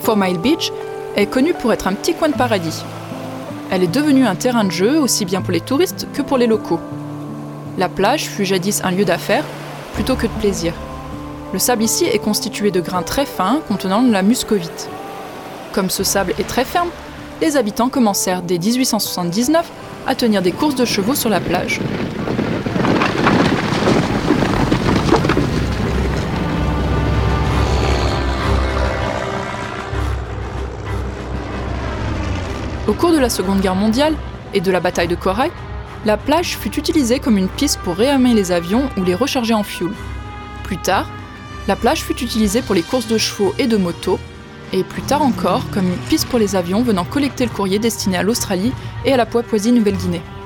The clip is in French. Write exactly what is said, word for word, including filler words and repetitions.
Four Mile Beach est connue pour être un petit coin de paradis. Elle est devenue un terrain de jeu aussi bien pour les touristes que pour les locaux. La plage fut jadis un lieu d'affaires plutôt que de plaisir. Le sable ici est constitué de grains très fins contenant de la muscovite. Comme ce sable est très ferme, les habitants commencèrent dès dix-huit cent soixante-dix-neuf à tenir des courses de chevaux sur la plage. Au cours de la Seconde Guerre mondiale et de la bataille de Corail, la plage fut utilisée comme une piste pour réarmer les avions ou les recharger en fioul. Plus tard, la plage fut utilisée pour les courses de chevaux et de motos, et plus tard encore comme une piste pour les avions venant collecter le courrier destiné à l'Australie et à la Papouasie-Nouvelle-Guinée.